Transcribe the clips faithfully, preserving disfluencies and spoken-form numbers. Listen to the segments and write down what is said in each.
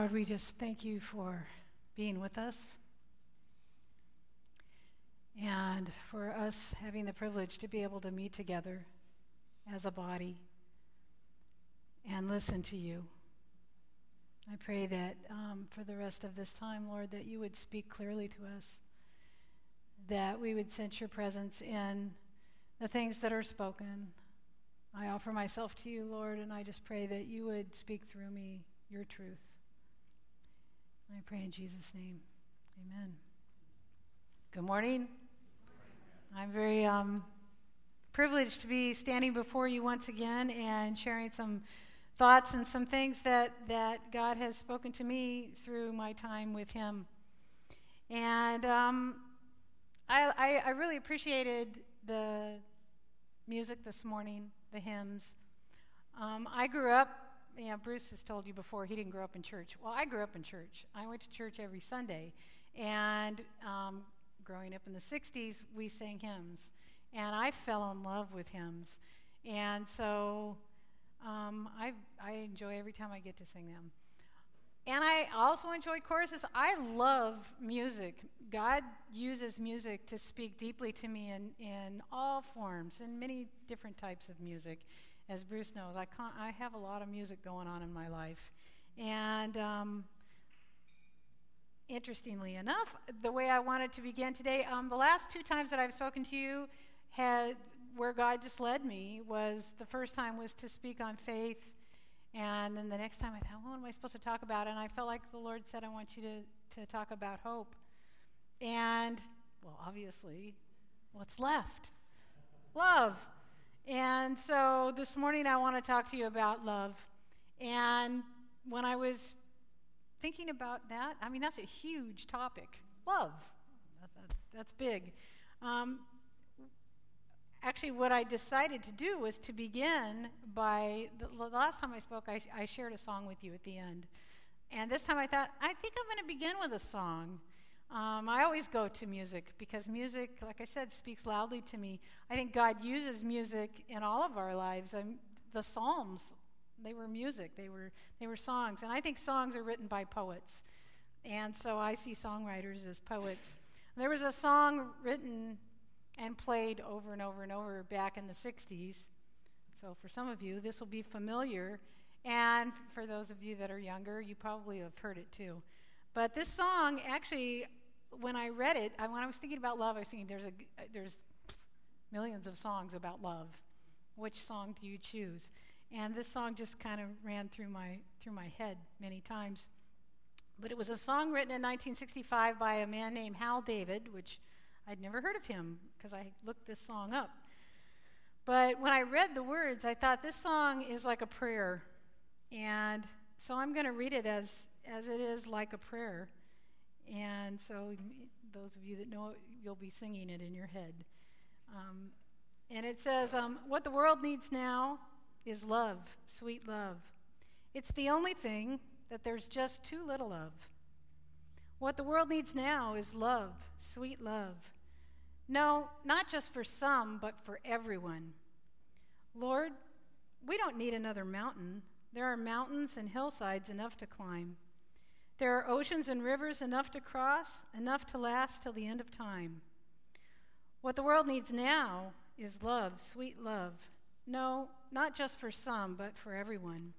Lord, we just thank you for being with us and for us having the privilege to be able to meet together as a body and listen to you. I pray that um, for the rest of this time, Lord, that you would speak clearly to us, that we would sense your presence in the things that are spoken. I offer myself to you, Lord, and I just pray that you would speak through me your truth. I pray in Jesus' name. Amen. Good morning. I'm very um, privileged to be standing before you once again and sharing some thoughts and some things that, that God has spoken to me through my time with him. And um, I, I, I really appreciated the music this morning, the hymns. Um, I grew up, yeah, Bruce has told you before, he didn't grow up in church. Well, I grew up in church. I went to church every Sunday. And um, growing up in the sixties, we sang hymns. And I fell in love with hymns. And so um, I, I enjoy every time I get to sing them. And I also enjoy choruses. I love music. God uses music to speak deeply to me in, in all forms, in many different types of music. As Bruce knows, I can't, I have a lot of music going on in my life. And um, interestingly enough, the way I wanted to begin today, um, the last two times that I've spoken to you, had where God just led me was, the first time was to speak on faith. And then the next time I thought, well, what am I supposed to talk about? And I felt like the Lord said, I want you to, to talk about hope. And, well, obviously, what's left? Love. And so this morning I want to talk to you about love. And when I was thinking about that, I mean, that's a huge topic. Love. That, that, that's big. Um, Actually, what I decided to do was to begin by, the, the last time I spoke, I, I shared a song with you at the end. And this time I thought, I think I'm going to begin with a song. Um, I always go to music because music, like I said, speaks loudly to me. I think God uses music in all of our lives. Um, the Psalms, they were music. They were, they were songs. And I think songs are written by poets. And so I see songwriters as poets. There was a song written and played over and over and over back in the sixties. So for some of you, this will be familiar. And for those of you that are younger, you probably have heard it too. But this song, actually, when I read it, I, when I was thinking about love, I was thinking there's, a, there's millions of songs about love. Which song do you choose? And this song just kind of ran through my, through my head many times. But it was a song written in nineteen sixty-five by a man named Hal David, which I'd never heard of him because I looked this song up. But when I read the words, I thought this song is like a prayer. And so I'm going to read it as, as it is like a prayer. And so those of you that know it, you'll be singing it in your head. Um, and it says, um, what the world needs now is love, sweet love. It's the only thing that there's just too little of. What the world needs now is love, sweet love. No, not just for some, but for everyone. Lord, we don't need another mountain. There are mountains and hillsides enough to climb. There are oceans and rivers enough to cross, enough to last till the end of time. What the world needs now is love, sweet love. No, not just for some, but for everyone.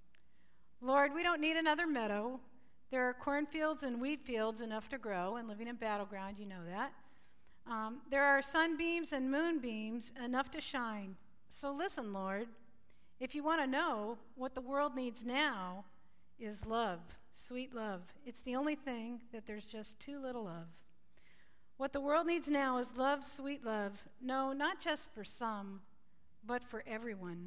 Lord, we don't need another meadow. There are cornfields and wheat fields enough to grow, and living in battleground, you know that. Um, there are sunbeams and moonbeams enough to shine. So listen, Lord, if you want to know what the world needs now is love, sweet love. It's the only thing that there's just too little of. What the world needs now is love, sweet love. No, not just for some, but for everyone.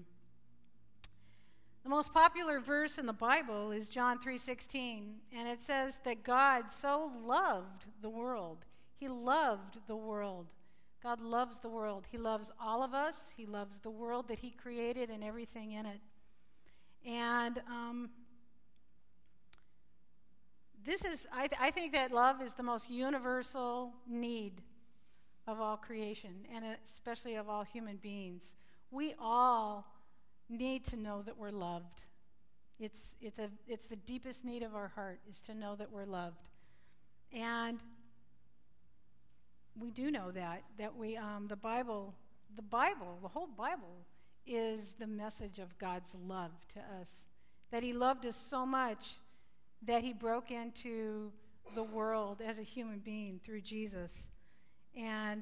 The most popular verse in the Bible is John three sixteen, and it says that God so loved the world. He loved the world. God loves the world. He loves all of us. He loves the world that he created and everything in it. And um, this is, I, th- I think that love is the most universal need of all creation, and especially of all human beings. We all need to know that we're loved. It's, it's, a, it's the deepest need of our heart, is to know that we're loved. And we do know that, that we, um, the Bible, the Bible, the whole Bible is the message of God's love to us. That he loved us so much that he broke into the world as a human being through Jesus. And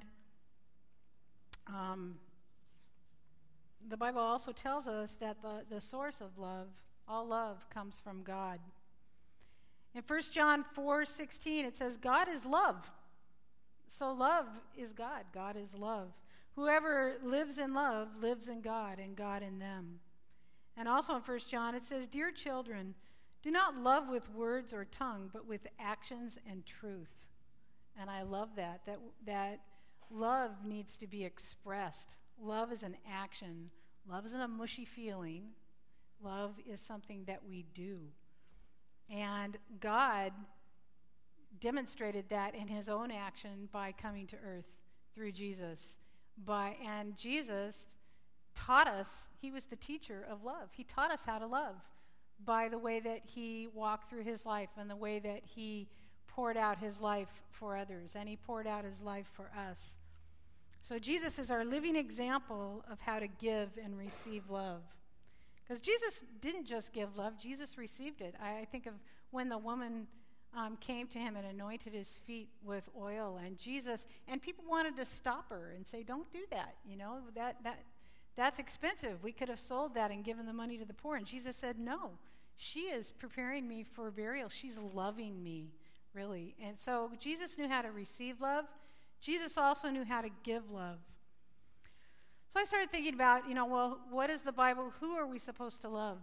um, the Bible also tells us that the, the source of love, all love, comes from God. In First John four sixteen, it says, God is love. So love is God. God is love. Whoever lives in love lives in God, and God in them. And also in First John, it says, Dear children, do not love with words or tongue, but with actions and truth. And I love that, that, that love needs to be expressed. Love is an action. Love isn't a mushy feeling. Love is something that we do. And God demonstrated that in his own action by coming to earth through Jesus. By, and Jesus taught us, he was the teacher of love. He taught us how to love by the way that he walked through his life and the way that he poured out his life for others. And he poured out his life for us. So Jesus is our living example of how to give and receive love. Because Jesus didn't just give love, Jesus received it. I, I think of when the woman um, came to him and anointed his feet with oil, and Jesus, and people wanted to stop her and say, don't do that, you know, that that that's expensive. We could have sold that and given the money to the poor. And Jesus said, no, she is preparing me for burial. She's loving me, really. And so Jesus knew how to receive love. Jesus also knew how to give love. So I started thinking about, you know, well, what is the Bible? Who are we supposed to love?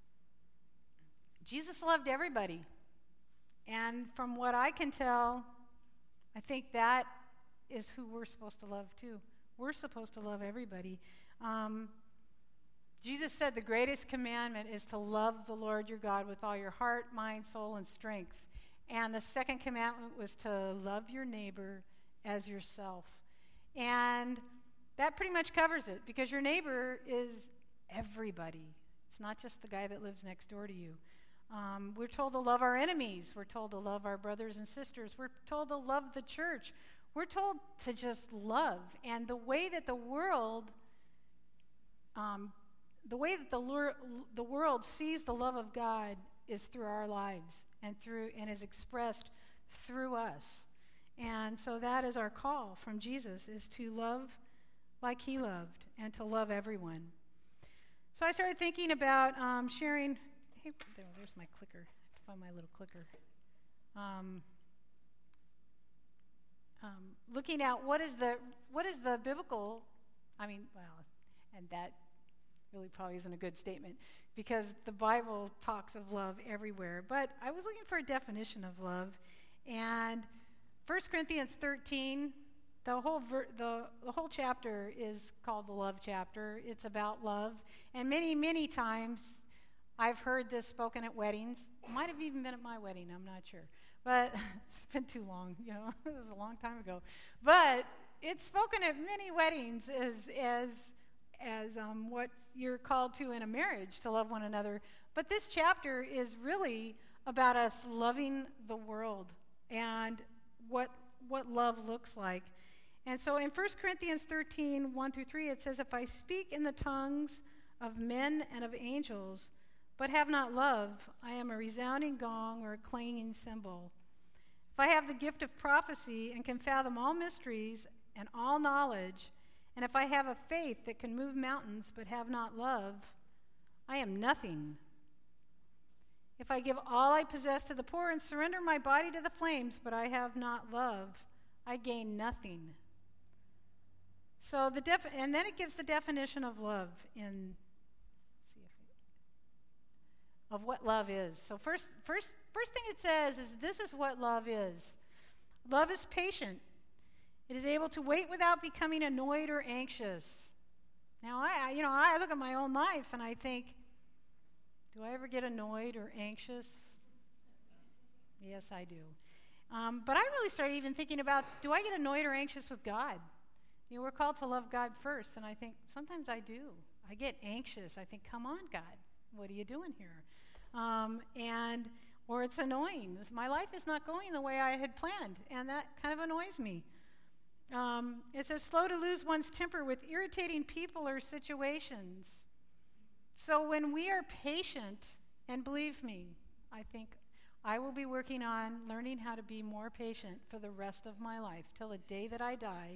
Jesus loved everybody. And from what I can tell, I think that is who we're supposed to love too. We're supposed to love everybody. Um, Jesus said the greatest commandment is to love the Lord your God with all your heart, mind, soul, and strength. And the second commandment was to love your neighbor as yourself. And that pretty much covers it, because your neighbor is everybody. It's not just the guy that lives next door to you. Um, we're told to love our enemies. We're told to love our brothers and sisters. We're told to love the church. We're told to just love. And the way that the world, um, the way that the, lure, the world sees the love of God is through our lives and through and is expressed through us. And so that is our call from Jesus, is to love like he loved and to love everyone. So I started thinking about um, sharing. Hey, there, there's my clicker. I have to find my little clicker. Um, um, looking at what is the what is the biblical. I mean, well, and that really probably isn't a good statement, because the Bible talks of love everywhere. But I was looking for a definition of love, and First Corinthians thirteen, the whole ver- the, the whole chapter is called the love chapter. It's about love. And many, many times I've heard this spoken at weddings. It might have even been at my wedding, I'm not sure. But it's been too long, you know. It was a long time ago. But it's spoken at many weddings as as as um, what you're called to in a marriage, to love one another. But this chapter is really about us loving the world and what what love looks like. And so in First Corinthians thirteen, one through three, it says, if I speak in the tongues of men and of angels, but have not love, I am a resounding gong or a clanging cymbal. If I have the gift of prophecy and can fathom all mysteries and all knowledge, and if I have a faith that can move mountains but have not love, I am nothing. If I give all I possess to the poor and surrender my body to the flames, but I have not love, I gain nothing. So the def- and then it gives the definition of love in see if it, of what love is. So first, first, first thing it says is this is what love is. Love is patient. It is able to wait without becoming annoyed or anxious. Now, I, you know, I look at my own life and I think, do I ever get annoyed or anxious? Yes, I do. Um, but I really started even thinking about, do I get annoyed or anxious with God? You know, we're called to love God first, and I think sometimes I do. I get anxious. I think, come on, God, what are you doing here? Um, and or it's annoying. My life is not going the way I had planned, and that kind of annoys me. Um, it says, slow to lose one's temper with irritating people or situations. So when we are patient, and believe me, I think I will be working on learning how to be more patient for the rest of my life, till the day that I die,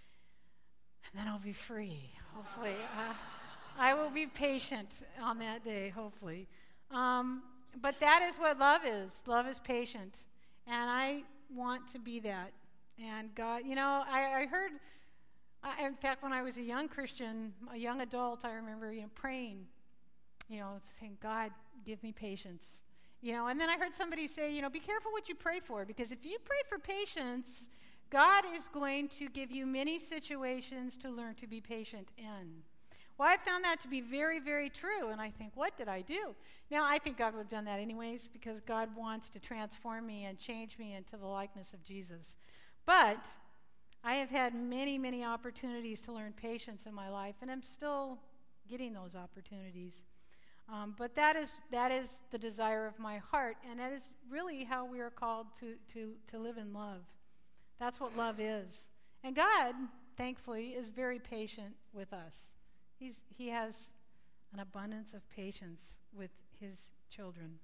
and then I'll be free, hopefully. uh, I will be patient on that day, hopefully. Um, but that is what love is. Love is patient, and I want to be that. And God, you know, I, I heard, I, in fact, when I was a young Christian, a young adult, I remember, you know, praying, you know, saying, God, give me patience. You know, and then I heard somebody say, you know, be careful what you pray for, because if you pray for patience, God is going to give you many situations to learn to be patient in. Well, I found that to be very, very true, and I think, what did I do? Now, I think God would have done that anyways, because God wants to transform me and change me into the likeness of Jesus. But I have had many, many opportunities to learn patience in my life, and I'm still getting those opportunities. Um, but that is that is the desire of my heart, and that is really how we are called to, to, to live in love. That's what love is. And God, thankfully, is very patient with us. He's, he has an abundance of patience with his children.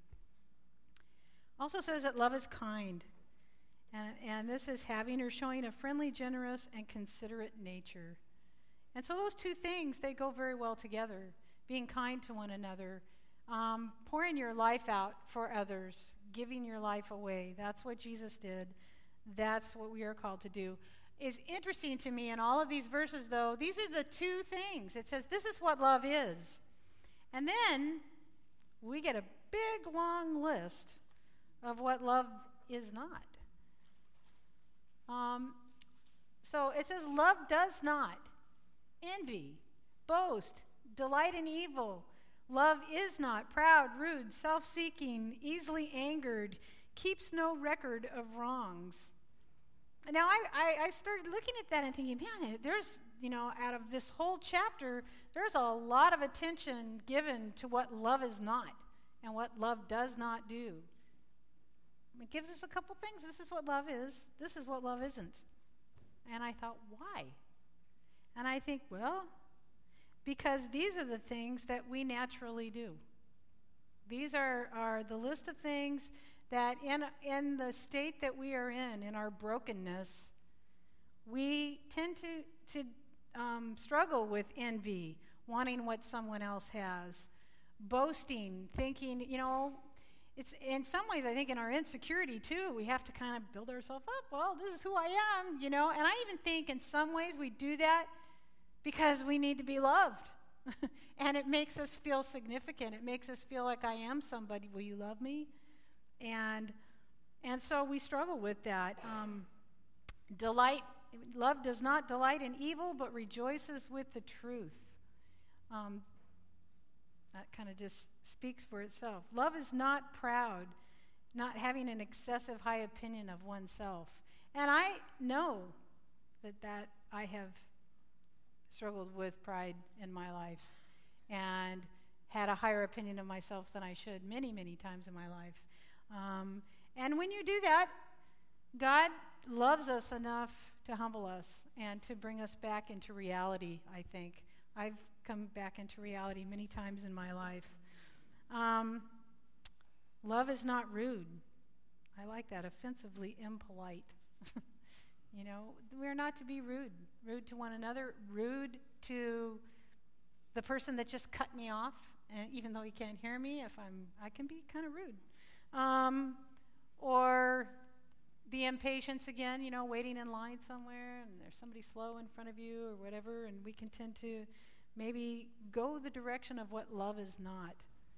Also says that love is kind. And, and this is having or showing a friendly, generous, and considerate nature. And so those two things, they go very well together. Being kind to one another, um, pouring your life out for others, giving your life away. That's what Jesus did. That's what we are called to do. It's interesting to me in all of these verses, though, these are the two things. It says this is what love is. And then we get a big, long list of what love is not. Um, so it says love does not envy, boast, delight in evil. Love is not proud, rude, self-seeking, easily angered, keeps no record of wrongs. Now, I, I, I started looking at that and thinking, man, there's, you know, out of this whole chapter, there's a lot of attention given to what love is not and what love does not do. It gives us a couple things. This is what love is. This is what love isn't. And I thought, why? And I think, well, because these are the things that we naturally do. These are, are the list of things that in, in the state that we are in, in our brokenness, we tend to, to um, struggle with envy, wanting what someone else has, boasting, thinking, you know, it's in some ways, I think, in our insecurity, too, we have to kind of build ourselves up. Well, this is who I am, you know. And I even think in some ways we do that because we need to be loved. And it makes us feel significant. It makes us feel like I am somebody. Will you love me? And and so we struggle with that. Um, delight, love does not delight in evil, but rejoices with the truth. Um, that kind of just speaks for itself. Love is not proud, not having an excessive high opinion of oneself. And I know that, that I have struggled with pride in my life and had a higher opinion of myself than I should many, many times in my life. Um, and when you do that, God loves us enough to humble us and to bring us back into reality, I think. I've come back into reality many times in my life. Um, love is not rude. I like that, offensively impolite. You know, we're not to be rude. Rude to one another, rude to the person that just cut me off, and even though he can't hear me, if I'm, I can be kind of rude. Um, or the impatience again, you know, waiting in line somewhere, and there's somebody slow in front of you or whatever, and we can tend to maybe go the direction of what love is not.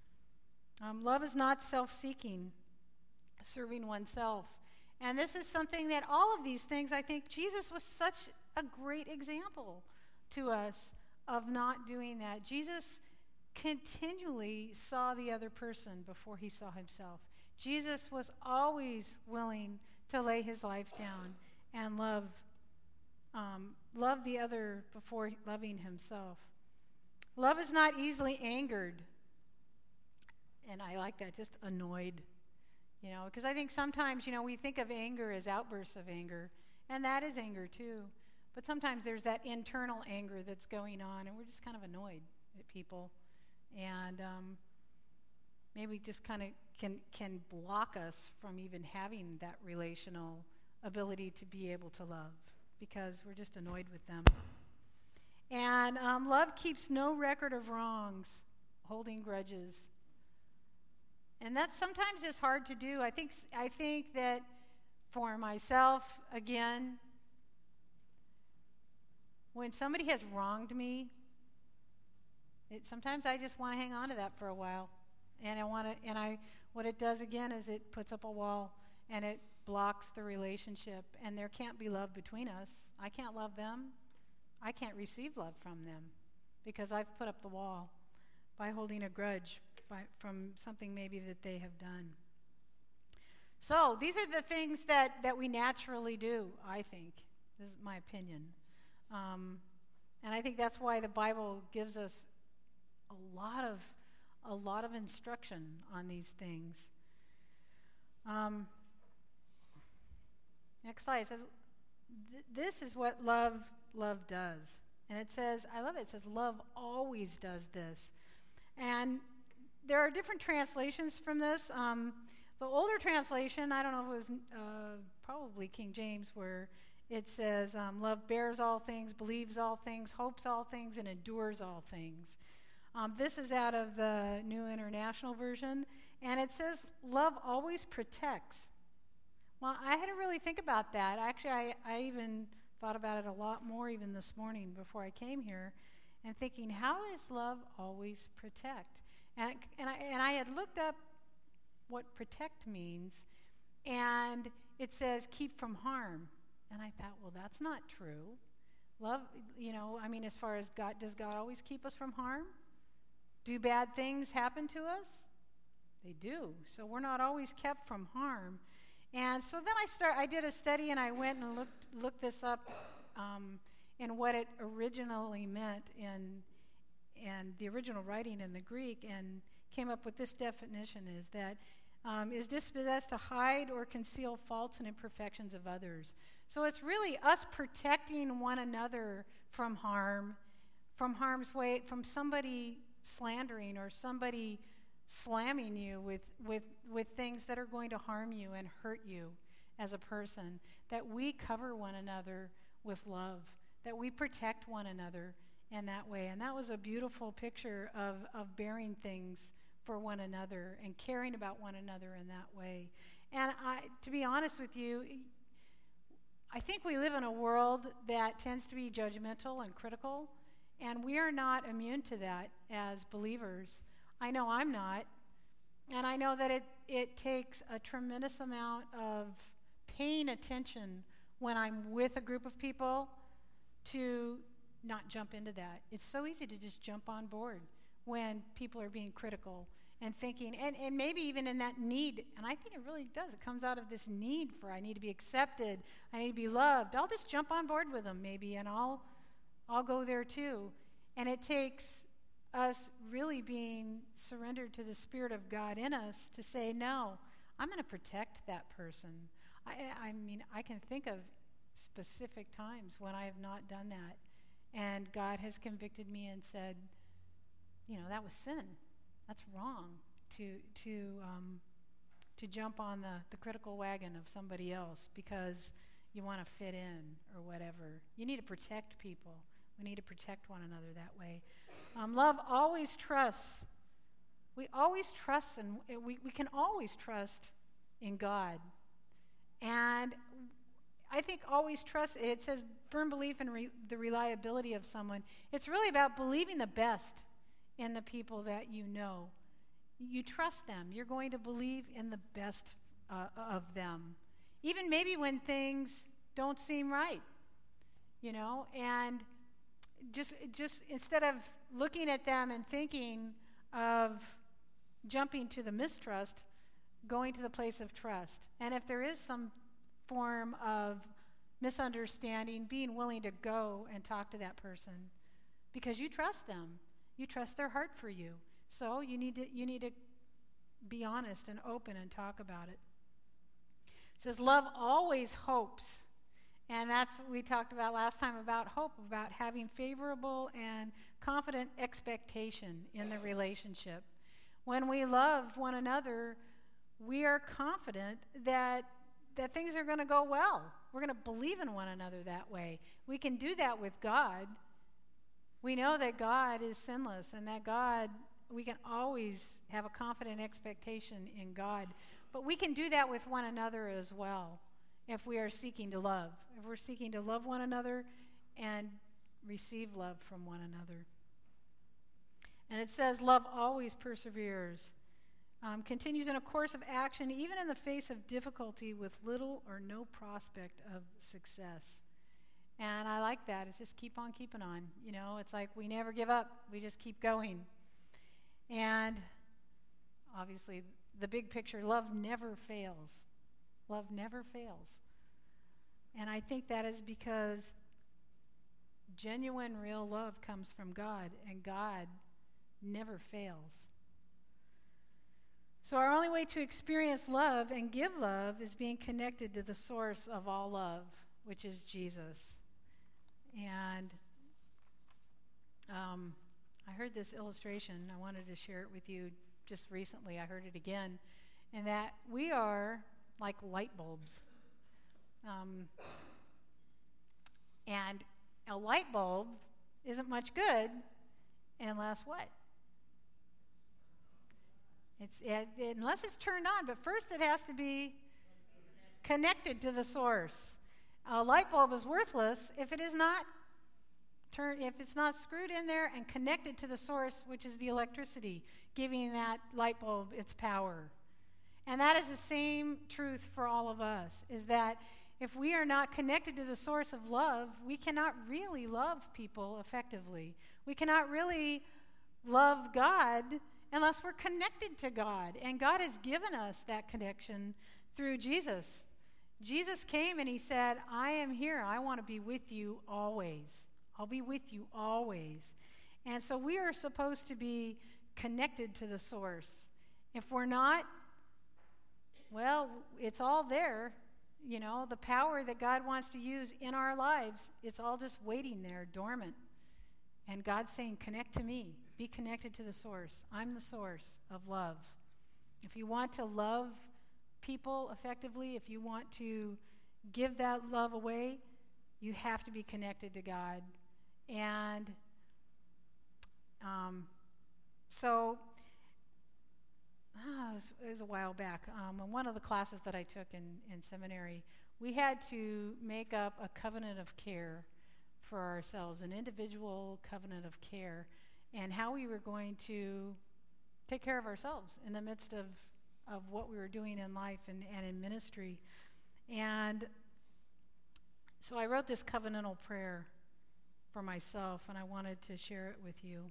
Um, love is not self-seeking, serving oneself. And this is something that all of these things, I think Jesus was such a great example to us of not doing that. Jesus continually saw the other person before he saw himself. Jesus was always willing to lay his life down and love, um, love the other before loving himself. Love is not easily angered. and I like that, just annoyed, you know, because I think sometimes, you know, we think of anger as outbursts of anger, and that is anger too. But sometimes there's that internal anger that's going on, and we're just kind of annoyed at people, and um, maybe just kind of can can block us from even having that relational ability to be able to love, because we're just annoyed with them. And um, love keeps no record of wrongs, holding grudges. And that sometimes is hard to do. I think I think that for myself, again, when somebody has wronged me, it, sometimes I just want to hang on to that for a while. And I want to, and I, what it does again is it puts up a wall, and it blocks the relationship, and there can't be love between us. I can't love them. I can't receive love from them because I've put up the wall by holding a grudge by, from something maybe that they have done. So these are the things that, that we naturally do, I think. This is my opinion. Um, and I think that's why the Bible gives us a lot of a lot of instruction on these things. Um, next slide. It says, th- this is what love love does. And it says, I love it, it says, love always does this. And there are different translations from this. Um, the older translation, I don't know if it was uh, probably King James, where it says, um, love bears all things, believes all things, hopes all things, and endures all things. Um, this is out of the New International Version, and it says, love always protects. Well, I had to really think about that. Actually, I, I even thought about it a lot more even this morning before I came here, and thinking, how does love always protect? And, and, I, and I had looked up what protect means, and it says keep from harm. And I thought, well, that's not true. Love, you know, I mean, as far as God, does God always keep us from harm? Do bad things happen to us? They do. So we're not always kept from harm. And so then I start. I did a study, and I went and looked looked this up um, in what it originally meant in and the original writing in the Greek, and came up with this definition: is that um, is dispossessed to hide or conceal faults and imperfections of others. So it's really us protecting one another from harm, from harm's way, from somebody slandering or somebody slamming you with, with, with things that are going to harm you and hurt you as a person, that we cover one another with love, that we protect one another in that way. And that was a beautiful picture of, of bearing things for one another and caring about one another in that way. And I, to be honest with you, I think we live in a world that tends to be judgmental and critical, and we are not immune to that as believers. I know I'm not, and I know that it, it takes a tremendous amount of paying attention when I'm with a group of people to not jump into that. It's so easy to just jump on board when people are being critical and thinking, and, and maybe even in that need, and I think it really does. It comes out of this need for I need to be accepted, I need to be loved. I'll just jump on board with them maybe, and I'll I'll go there too. And it takes us really being surrendered to the Spirit of God in us to say, no, I'm going to protect that person. I, I mean, I can think of specific times when I have not done that, and God has convicted me and said, you know, that was sin. That's wrong to to um, to jump on the, the critical wagon of somebody else because you want to fit in or whatever. You need to protect people. We need to protect one another that way. Um, love always trusts. We always trust, and we, we can always trust in God. And I think always trust, it says firm belief in re, the reliability of someone. It's really about believing the best in the people that you know. You trust them. You're going to believe in the best uh, of them. Even maybe when things don't seem right, you know, and just just instead of looking at them and thinking of jumping to the mistrust, going to the place of trust. And if there is some form of misunderstanding, being willing to go and talk to that person because you trust them. You trust their heart for you. So you need to you need to be honest and open and talk about it. It says, love always hopes. And that's what we talked about last time about hope, about having favorable and confident expectation in the relationship. When we love one another, we are confident that that things are going to go well. We're going to believe in one another that way. We can do that with God. We know that God is sinless and that God, we can always have a confident expectation in God. But we can do that with one another as well if we are seeking to love. If we're seeking to love one another and receive love from one another. And it says, love always perseveres. Um, continues in a course of action, even in the face of difficulty with little or no prospect of success. And I like that. It's just keep on keeping on. You know, it's like we never give up. We just keep going. And obviously, the big picture, love never fails. Love never fails. And I think that is because genuine, real love comes from God, and God never fails. So our only way to experience love and give love is being connected to the source of all love, which is Jesus. And um, I heard this illustration. I wanted to share it with you just recently. I heard it again. And that we are like light bulbs. Um, and a light bulb isn't much good unless what? It's, it, unless it's turned on, but first it has to be connected to the source. A light bulb is worthless if it is not turn, if it's not screwed in there and connected to the source, which is the electricity, giving that light bulb its power. And that is the same truth for all of us, is that if we are not connected to the source of love, we cannot really love people effectively. We cannot really love God unless we're connected to God. And God has given us that connection through Jesus. Jesus came and he said, I am here. I want to be with you always. I'll be with you always. And so we are supposed to be connected to the source. If we're not, well, it's all there. You know, the power that God wants to use in our lives, it's all just waiting there, dormant. And God's saying, connect to me. Be connected to the source. I'm the source of love. If you want to love people effectively, if you want to give that love away, you have to be connected to God. And um, so, ah, it, was, it was a while back. Um, in one of the classes that I took in, in seminary, we had to make up a covenant of care for ourselves, an individual covenant of care, and how we were going to take care of ourselves in the midst of, of what we were doing in life and, and in ministry. And so I wrote this covenantal prayer for myself, and I wanted to share it with you.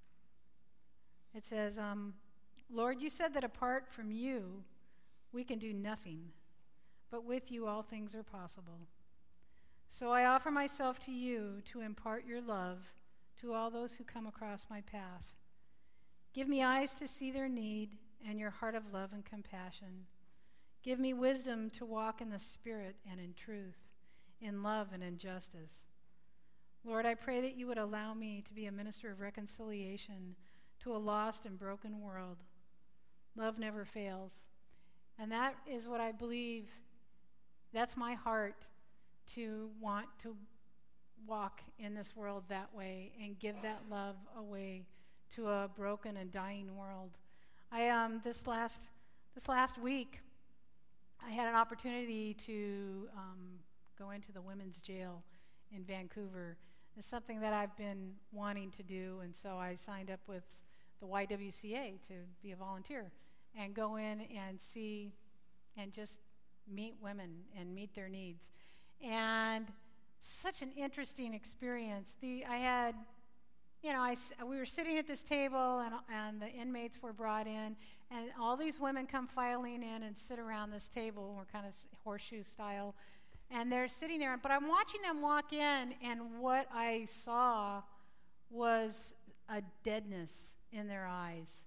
It says, um, Lord, you said that apart from you, we can do nothing, but with you all things are possible. So I offer myself to you to impart your love to all those who come across my path. Give me eyes to see their need and your heart of love and compassion. Give me wisdom to walk in the Spirit and in truth, in love and in justice. Lord, I pray that you would allow me to be a minister of reconciliation to a lost and broken world. Love never fails. And that is what I believe, that's my heart, to want to walk in this world that way and give that love away to a broken and dying world. I um this last this last week, I had an opportunity to um, go into the women's jail in Vancouver. It's something that I've been wanting to do, and so I signed up with the Y W C A to be a volunteer and go in and see and just meet women and meet their needs. And such an interesting experience. The I had, you know, I, we were sitting at this table, and, and the inmates were brought in, and all these women come filing in and sit around this table. We're kind of horseshoe style, and they're sitting there. But I'm watching them walk in, and what I saw was a deadness in their eyes.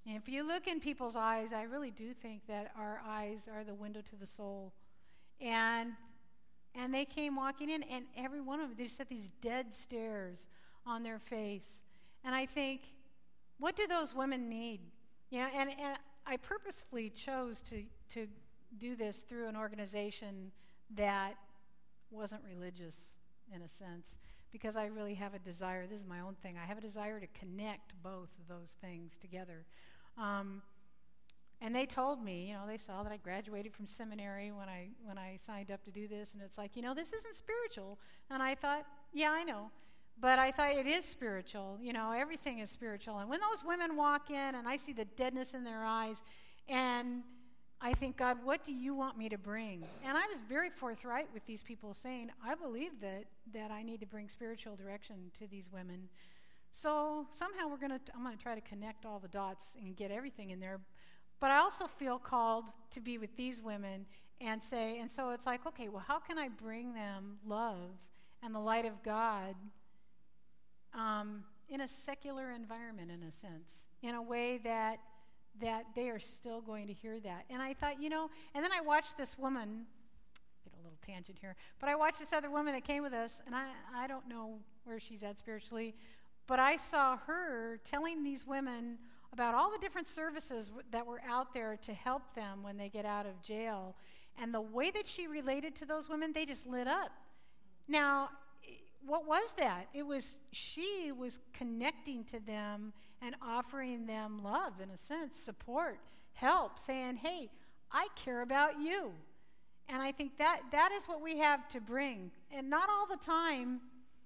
And if you look in people's eyes, I really do think that our eyes are the window to the soul. And and they came walking in, and every one of them, they just had these dead stares on their face. And I think, what do those women need? You know, and, and I purposefully chose to, to do this through an organization that wasn't religious, in a sense, because I really have a desire. This is my own thing. I have a desire to connect both of those things together. Um, and they told me, you know, they saw that I graduated from seminary when I when I signed up to do this, and it's like, you know, this isn't spiritual. And I thought, yeah, I know. But I thought it is spiritual. You know, everything is spiritual. And when those women walk in and I see the deadness in their eyes, and I think, God, what do you want me to bring? And I was very forthright with these people, saying, I believe that that I need to bring spiritual direction to these women. So somehow we're going to, I'm going to try to connect all the dots and get everything in there. But I also feel called to be with these women and say, and so it's like, okay, well, how can I bring them love and the light of God um, in a secular environment, in a sense, in a way that that they are still going to hear that. And I thought, you know, and then I watched this woman, get a little tangent here, but I watched this other woman that came with us, and I, I don't know where she's at spiritually, but I saw her telling these women about all the different services w- that were out there to help them when they get out of jail. And the way that she related to those women, they just lit up. Now, what was that? It was, she was connecting to them and offering them love, in a sense, support, help, saying, hey, I care about you. And I think that that is what we have to bring. And not all the time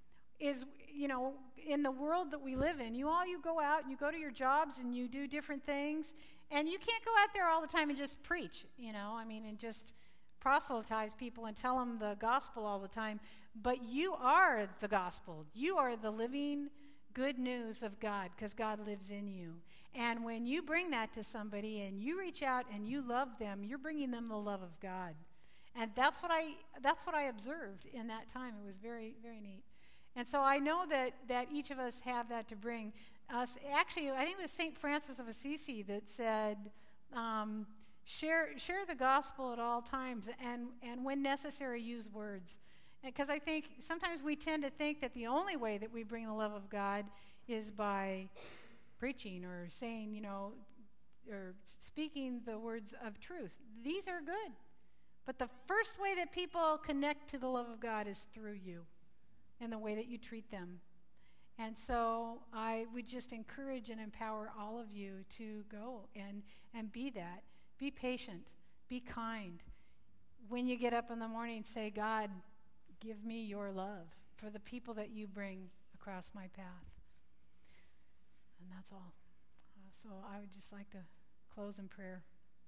is, you know, in the world that we live in, you all, you go out and you go to your jobs and you do different things, and you can't go out there all the time and just preach, you know, I mean, and just proselytize people and tell them the gospel all the time. But you are the gospel. You are the living good news of God, because God lives in you. And when you bring that to somebody and you reach out and you love them, you're bringing them the love of God. And that's what I that's what I observed in that time. It was very, very neat. And so I know that, that each of us have that to bring us. Actually, I think it was Saint Francis of Assisi that said, um, share share the gospel at all times, and, and when necessary, use words. Because I think sometimes we tend to think that the only way that we bring the love of God is by preaching or saying, you know, or speaking the words of truth. These are good. But the first way that people connect to the love of God is through you and the way that you treat them. And so I would just encourage and empower all of you to go and, and be that. Be patient. Be kind. When you get up in the morning, say, God, give me your love for the people that you bring across my path. And that's all. Uh, so I would just like to close in prayer.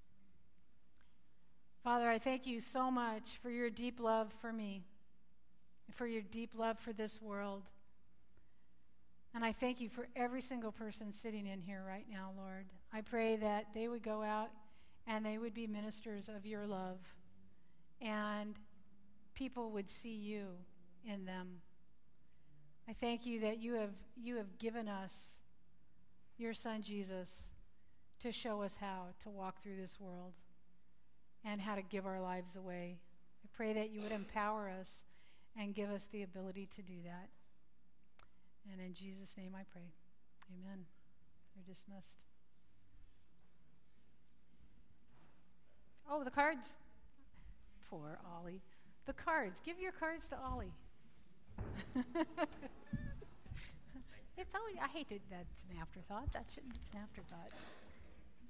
Father, I thank you so much for your deep love for me, for your deep love for this world. And I thank you for every single person sitting in here right now, Lord. I pray that they would go out and they would be ministers of your love, and people would see you in them. I thank you that you have you have given us your Son Jesus to show us how to walk through this world and how to give our lives away. I pray that you would empower us and give us the ability to do that. And in Jesus' name I pray. Amen. You're dismissed. Oh, the cards. Poor Ollie. The cards. Give your cards to Ollie. It's always, I hate it, that's an afterthought. That shouldn't be an afterthought.